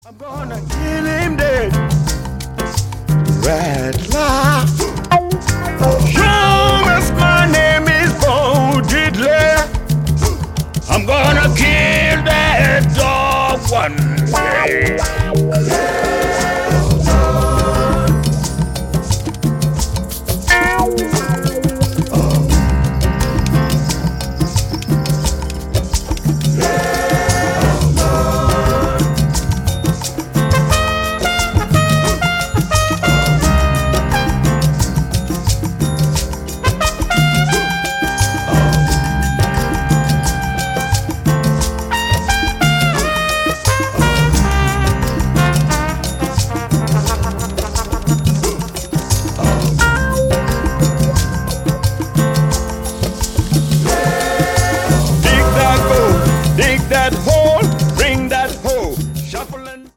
I'm gonna kill him dead. Rattler. Show us my name is Bo Diddley. I'm gonna kill that dog one